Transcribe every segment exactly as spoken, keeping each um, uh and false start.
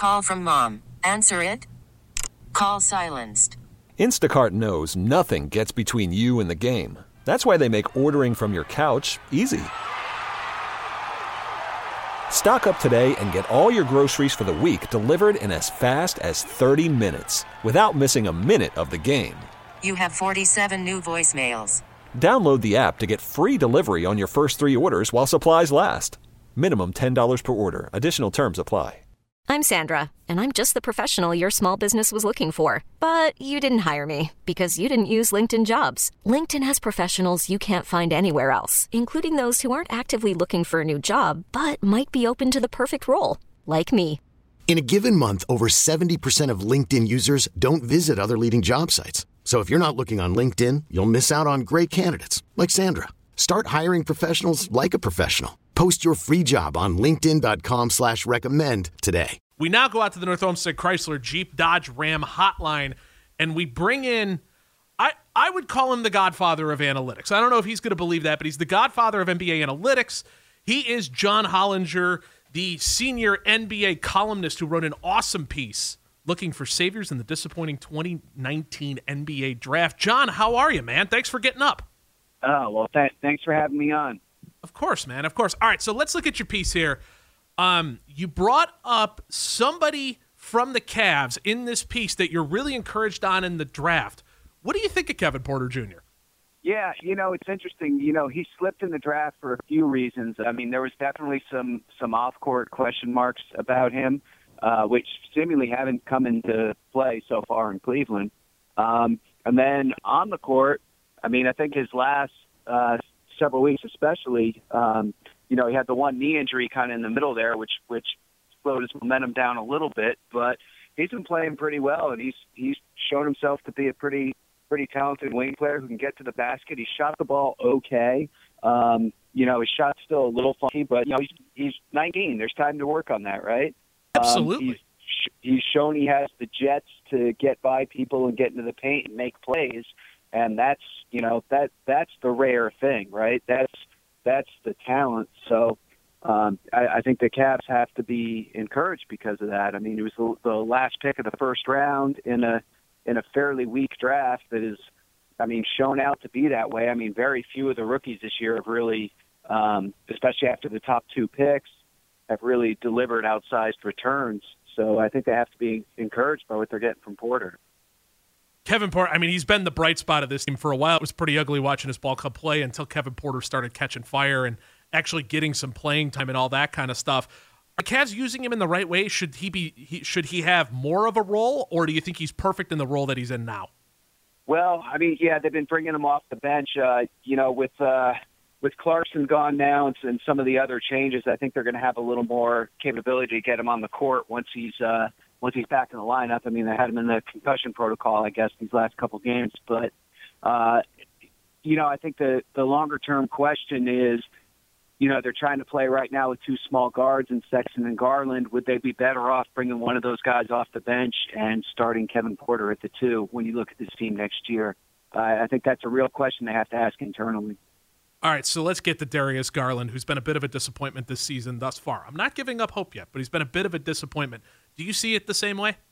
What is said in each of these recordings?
Call from mom. Answer it. Call silenced. Instacart knows nothing gets between you and the game. That's why they make ordering from your couch easy. Stock up today and get all your groceries for the week delivered in as fast as thirty minutes without missing a minute of the game. You have forty-seven new voicemails. Download the app to get free delivery on your first three orders while supplies last. Minimum ten dollars per order. Additional terms apply. I'm Sandra, and I'm just the professional your small business was looking for. But you didn't hire me because you didn't use LinkedIn Jobs. LinkedIn has professionals you can't find anywhere else, including those who aren't actively looking for a new job, but might be open to the perfect role, like me. In a given month, over seventy percent of LinkedIn users don't visit other leading job sites. So if you're not looking on LinkedIn, you'll miss out on great candidates like Sandra. Start hiring professionals like a professional. Post your free job on linkedin.com slash recommend today. We now go out to the North Olmsted Chrysler Jeep Dodge Ram hotline, and we bring in, I, I would call him the godfather of analytics. I don't know if he's going to believe that, but he's the godfather of N B A analytics. He is John Hollinger, the senior N B A columnist who wrote an awesome piece looking for saviors in the disappointing twenty nineteen N B A draft. John, how are you, man? Thanks for getting up. Oh, well, th- thanks for having me on. Of course, man. Of course. All right, so let's look at your piece here. Um, you brought up somebody from the Cavs in this piece that you're really encouraged on in the draft. What do you think of Kevin Porter Junior? Yeah, you know, it's interesting. You know, he slipped in the draft for a few reasons. I mean, there was definitely some, some off-court question marks about him, uh, which seemingly haven't come into play so far in Cleveland. Um, and then on the court, I mean, I think his last uh, several weeks especially, um, you know, he had the one knee injury kind of in the middle there, which which slowed his momentum down a little bit. But he's been playing pretty well, and he's he's shown himself to be a pretty pretty talented wing player who can get to the basket. He shot the ball okay. Um, you know, his shot's still a little funky, but, you know, he's, he's nineteen. There's time to work on that, right? Absolutely. Um, he's, he's shown he has the jets to get by people and get into the paint and make plays. And that's, you know, that that's the rare thing, right? That's that's the talent. So um, I, I think the Cavs have to be encouraged because of that. I mean, it was the, the last pick of the first round in a in a fairly weak draft that is, I mean, shown out to be that way. I mean, very few of the rookies this year have really, um, especially after the top two picks, have really delivered outsized returns. So I think they have to be encouraged by what they're getting from Porter. Kevin Porter, I mean, he's been the bright spot of this team for a while. It was pretty ugly watching his ball club play until Kevin Porter started catching fire and actually getting some playing time and all that kind of stuff. Are the Cavs using him in the right way? Should he be? He, should he have more of a role, or do you think he's perfect in the role that he's in now? Well, I mean, yeah, they've been bringing him off the bench. Uh, you know, with uh, with Clarkson gone now and, and some of the other changes, I think they're going to have a little more capability to get him on the court once he's uh, once he's back in the lineup. I mean, they had him in the concussion protocol, I guess, these last couple games. But uh, you know, I think the the longer term question is, you know, they're trying to play right now with two small guards in Sexton and Garland. Would they be better off bringing one of those guys off the bench and starting Kevin Porter at the two when you look at this team next year? Uh, I think that's a real question they have to ask internally. All right, so let's get to Darius Garland, who's been a bit of a disappointment this season thus far. I'm not giving up hope yet, but he's been a bit of a disappointment. Do you see it the same way?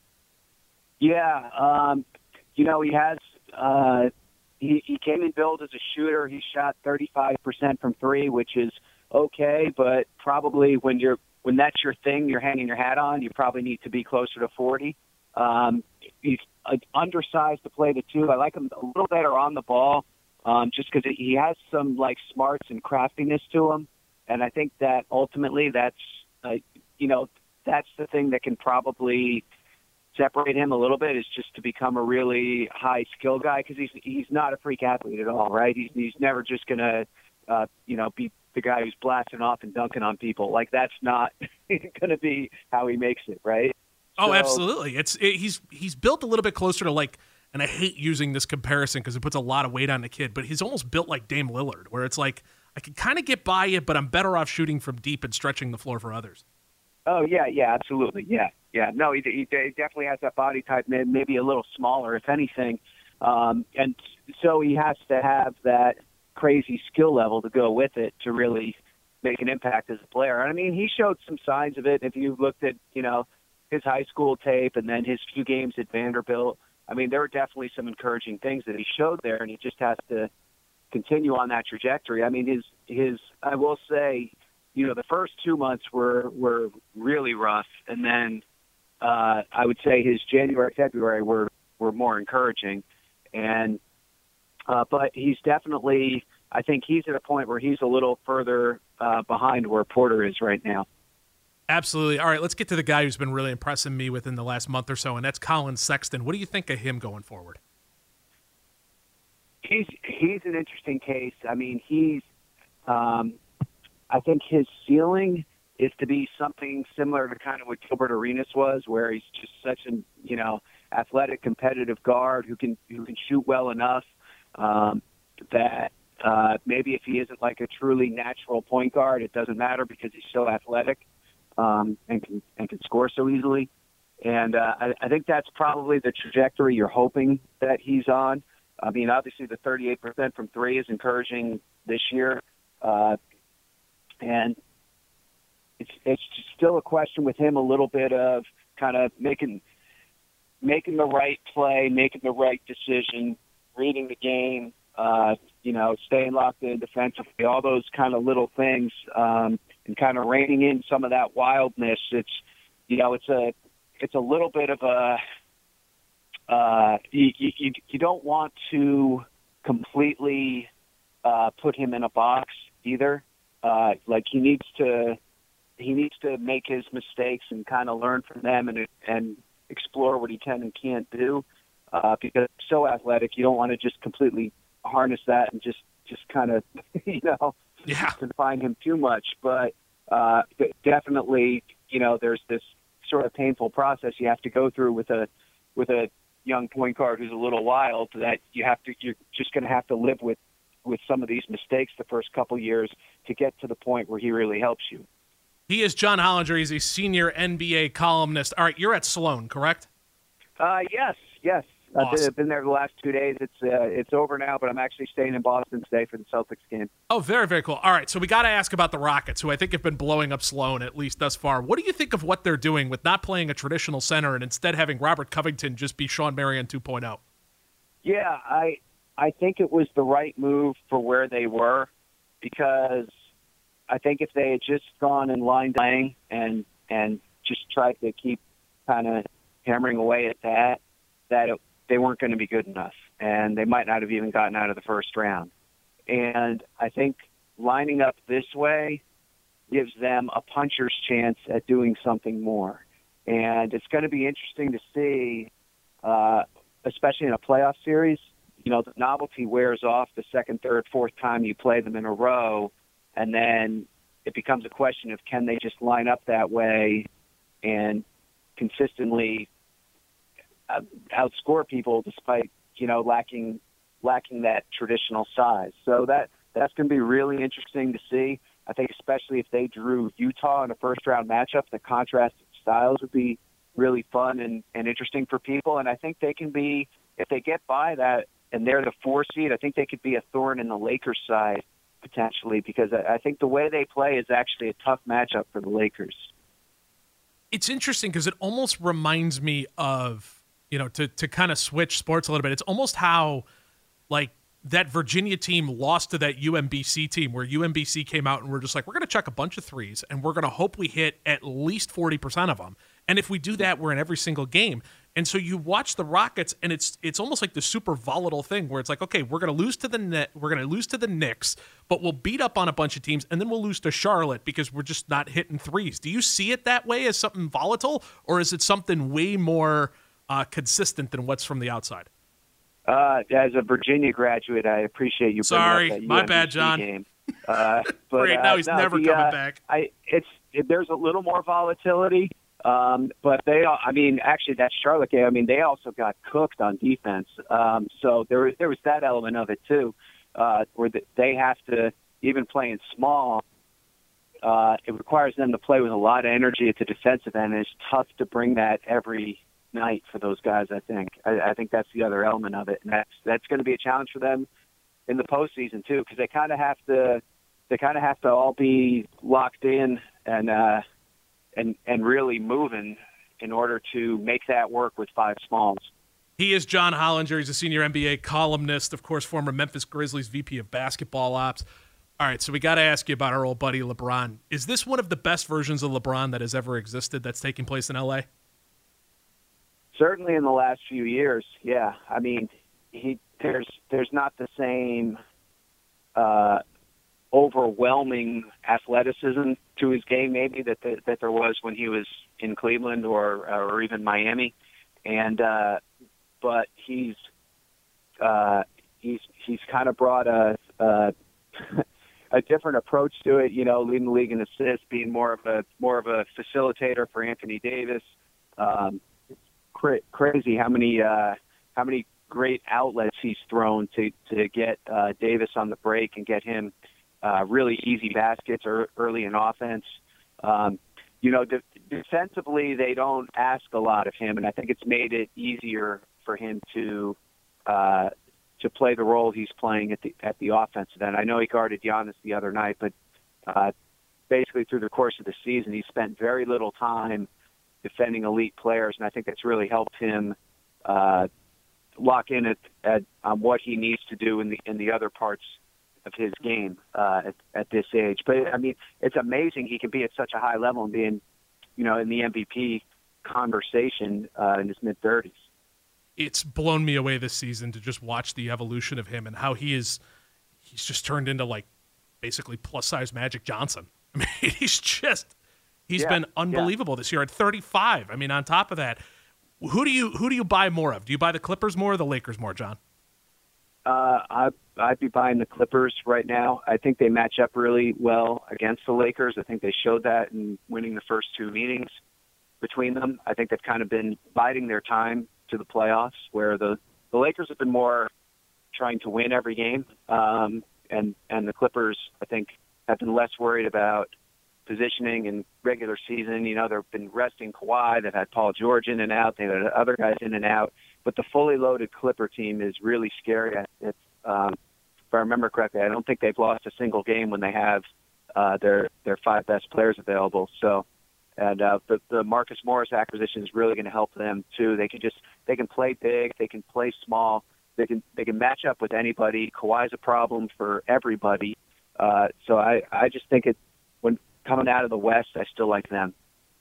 Yeah, um, you know, he has uh, he, he came in billed as a shooter. He shot thirty-five percent from three, which is okay, but probably when you're when that's your thing, you're hanging your hat on, you probably need to be closer to forty. Um, he's uh, undersized to play the two. I like him a little better on the ball, um, just because he has some like smarts and craftiness to him, and I think that ultimately that's uh, you know that's the thing that can probably separate him a little bit, is just to become a really high skill guy, because he's he's not a freak athlete at all, right? He's he's never just gonna uh, you know be the guy who's blasting off and dunking on people. Like, that's not going to be how he makes it, right? Oh, so, absolutely. It's it, he's he's built a little bit closer to, like, and I hate using this comparison because it puts a lot of weight on the kid, but he's almost built like Dame Lillard, where it's like, I can kind of get by it, but I'm better off shooting from deep and stretching the floor for others. Oh, yeah, yeah, absolutely. Yeah, yeah. No, he, he definitely has that body type, maybe a little smaller, if anything. Um, and so he has to have that crazy skill level to go with it to really make an impact as a player. I mean, he showed some signs of it. If you looked at, you know, his high school tape and then his few games at Vanderbilt, I mean, there were definitely some encouraging things that he showed there, and he just has to continue on that trajectory. I mean, his his I will say, you know, the first two months were were really rough, and then uh, I would say his January, February were were more encouraging, and uh, but he's definitely, I think he's at a point where he's a little further uh, behind where Porter is right now. Absolutely. All right, let's get to the guy who's been really impressing me within the last month or so, and that's Colin Sexton. What do you think of him going forward? He's he's an interesting case. I mean, he's um, I think his ceiling is to be something similar to kind of what Gilbert Arenas was, where he's just such an you know athletic, competitive guard who can who can shoot well enough um, that uh, maybe if he isn't like a truly natural point guard, it doesn't matter because he's so athletic. Um, and can and can score so easily, and uh, I, I think that's probably the trajectory you're hoping that he's on. I mean, obviously the thirty-eight percent from three is encouraging this year, uh, and it's it's still a question with him a little bit of kind of making making the right play, making the right decision, reading the game, uh, you know, staying locked in defensively, all those kind of little things. Um, and kind of reining in some of that wildness. It's, you know, it's a, it's a little bit of a, uh, you, you, you don't want to completely uh, put him in a box either. Uh, like he needs to, he needs to make his mistakes and kind of learn from them and and explore what he can and can't do. Uh, because he's so athletic, you don't want to just completely harness that and just, just kind of, you know, yeah. confine him too much, but uh, definitely, you know, there's this sort of painful process you have to go through with a with a young point guard who's a little wild. That you have to, you're just going to have to live with with some of these mistakes the first couple years to get to the point where he really helps you. He is John Hollinger. He's a senior N B A columnist. All right, you're at Sloan, correct? Uh, yes, yes. I've Awesome. been, been there the last two days. It's uh, it's over now, but I'm actually staying in Boston today for the Celtics game. Oh, very, very cool. All right, so we got to ask about the Rockets, who I think have been blowing up Sloan, at least thus far. What do you think of what they're doing with not playing a traditional center and instead having Robert Covington just be Sean Marion two point oh? Yeah, I I think it was the right move for where they were, because I think if they had just gone and line playing and and just tried to keep kind of hammering away at that, that it, they weren't going to be good enough, and they might not have even gotten out of the first round. And I think lining up this way gives them a puncher's chance at doing something more. And it's going to be interesting to see, uh, especially in a playoff series, you know, the novelty wears off the second, third, fourth time you play them in a row, and then it becomes a question of can they just line up that way and consistently outscore people despite, you know, lacking lacking that traditional size. So that that's going to be really interesting to see. I think especially if they drew Utah in a first-round matchup, the contrasted styles would be really fun and, and interesting for people. And I think they can be, if they get by that and they're the four seed, I think they could be a thorn in the Lakers' side potentially, because I, I think the way they play is actually a tough matchup for the Lakers. It's interesting because it almost reminds me of, you know, to, to kind of switch sports a little bit, it's almost how, like, that Virginia team lost to that U M B C team where U M B C came out and we're just like, we're going to chuck a bunch of threes and we're going to hope we hit at least forty percent of them. And if we do that, we're in every single game. And so you watch the Rockets and it's it's almost like the super volatile thing where it's like, okay, we're going to lose to the net, we're going to lose to the Knicks, but we'll beat up on a bunch of teams and then we'll lose to Charlotte because we're just not hitting threes. Do you see it that way as something volatile, or is it something way more uh, consistent than what's from the outside? Uh, as a Virginia graduate, I appreciate you. Sorry, up that my U M B C bad, John. Game. Uh, but, Great, uh, now he's no, never the, coming uh, back. I, it's it, there's a little more volatility, um, but they, I mean, actually that Charlotte game, I mean, they also got cooked on defense. Um, so there was there was that element of it too, uh, where the, they have to, even playing small, uh, it requires them to play with a lot of energy at the defensive end, and it's tough to bring that every night for those guys. I think I, I think that's the other element of it, and that's that's going to be a challenge for them in the postseason too, because they kind of have to they kind of have to all be locked in and uh, and and really moving in order to make that work with five smalls. He is John Hollinger. He's a senior N B A columnist, of course, former Memphis Grizzlies V P of basketball ops. All right, so we got to ask you about our old buddy LeBron. Is this one of the best versions of LeBron that has ever existed that's taking place in L A? Certainly in the last few years, yeah. I mean, he there's there's not the same uh, overwhelming athleticism to his game, maybe that the, that there was when he was in Cleveland or or even Miami, and uh, but he's uh, he's he's kind of brought a. a a different approach to it, you know, leading the league in assists, being more of a more of a facilitator for Anthony Davis. Um, cra- crazy how many uh, how many great outlets he's thrown to to get uh, Davis on the break and get him uh, really easy baskets or early in offense. Um, you know, de- defensively they don't ask a lot of him, and I think it's made it easier for him to. Uh, to play the role he's playing at the at the offensive end. I know he guarded Giannis the other night, but uh, basically through the course of the season, he spent very little time defending elite players, and I think that's really helped him uh, lock in at, at on what he needs to do in the in the other parts of his game uh, at, at this age. But I mean, it's amazing he can be at such a high level and be in, you know, in the M V P conversation uh, in his mid thirties. It's blown me away this season to just watch the evolution of him and how he is he's just turned into like basically plus size Magic Johnson. I mean, he's just he's yeah, been unbelievable yeah. this year at thirty-five. I mean, on top of that, who do you who do you buy more of? Do you buy the Clippers more or the Lakers more, John? Uh, I I'd be buying the Clippers right now. I think they match up really well against the Lakers. I think they showed that in winning the first two meetings between them. I think they've kind of been biding their time to the playoffs, where the, the Lakers have been more trying to win every game, um, and and the Clippers, I think, have been less worried about positioning in regular season. You know, they've been resting Kawhi. They've had Paul George in and out. They've had other guys in and out. But the fully loaded Clipper team is really scary. It's, um, if I remember correctly, I don't think they've lost a single game when they have uh, their their five best players available. So. And uh, the, the Marcus Morris acquisition is really going to help them too. They can just they can play big, they can play small, they can they can match up with anybody. Kawhi's a problem for everybody. Uh, so I, I just think it when coming out of the West, I still like them.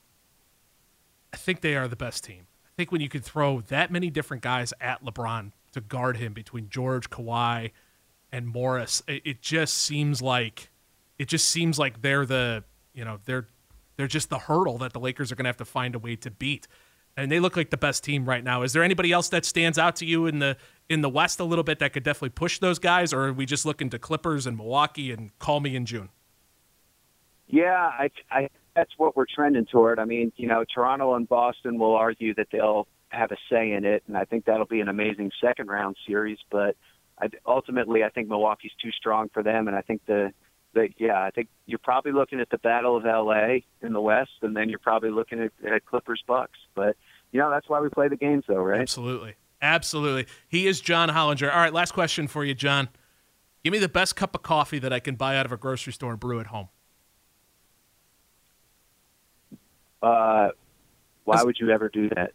I think they are the best team. I think when you can throw that many different guys at LeBron to guard him between George, Kawhi, and Morris, it, it just seems like it just seems like they're the you know they're. They're just the hurdle that the Lakers are going to have to find a way to beat. And they look like the best team right now. Is there anybody else that stands out to you in the in the West a little bit that could definitely push those guys, or are we just looking to Clippers and Milwaukee and call me in June? Yeah, I, I that's what we're trending toward. I mean, you know, Toronto and Boston will argue that they'll have a say in it, and I think that'll be an amazing second-round series. But I, ultimately, I think Milwaukee's too strong for them, and I think the But, yeah, I think you're probably looking at the Battle of L A in the West, and then you're probably looking at, at Clippers-Bucks. But, you know, that's why we play the games, though, right? Absolutely. Absolutely. He is John Hollinger. All right, last question for you, John. Give me the best cup of coffee that I can buy out of a grocery store and brew at home. Uh, why would you ever do that?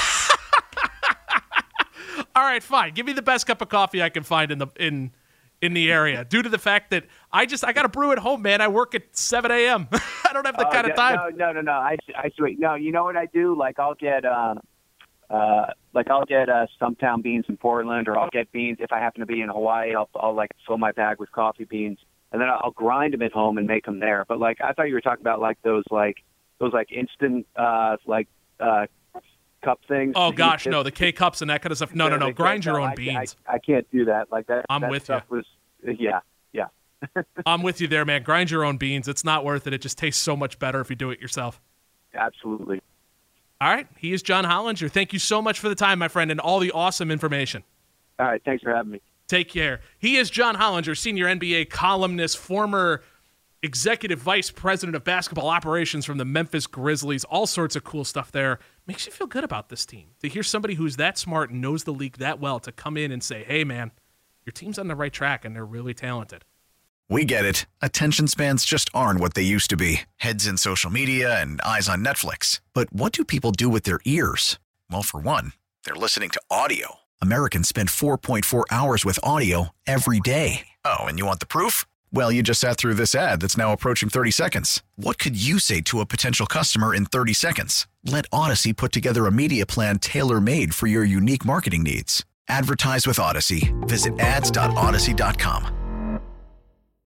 All right, fine. Give me the best cup of coffee I can find in the in – in the area, due to the fact that I just I got to brew at home, man. I work at seven a.m. I don't have the oh, kind no, of time. No, no, no, no. I, I sweet. No, you know what I do? Like I'll get, um, uh, like I'll get uh, Stumptown beans in Portland, or I'll get beans if I happen to be in Hawaii. I'll, I'll like fill my bag with coffee beans, and then I'll grind them at home and make them there. But like I thought you were talking about like those like those like instant uh, like uh, cup things. Oh gosh, no, the K cups and that kind of stuff. No, no, no. Grind your own beans. I, I, I can't do that. Like that. I'm that with stuff you. Was, yeah, yeah. I'm with you there, man. Grind your own beans. It's not worth it. It just tastes so much better if you do it yourself. Absolutely. All right. He is John Hollinger. Thank you so much for the time, my friend, and all the awesome information. All right. Thanks for having me. Take care. He is John Hollinger, senior N B A columnist, former executive vice president of basketball operations from the Memphis Grizzlies. All sorts of cool stuff there. Makes you feel good about this team. To hear somebody who's that smart and knows the league that well to come in and say, hey, man, your team's on the right track and they're really talented. We get it. Attention spans just aren't what they used to be. Heads in social media and eyes on Netflix. But what do people do with their ears? Well, for one, they're listening to audio. Americans spend four point four hours with audio every day. Oh, and you want the proof? Well, you just sat through this ad that's now approaching thirty seconds. What could you say to a potential customer in thirty seconds? Let Odyssey put together a media plan tailor-made for your unique marketing needs. Advertise with Odyssey. Visit ads dot odyssey dot com.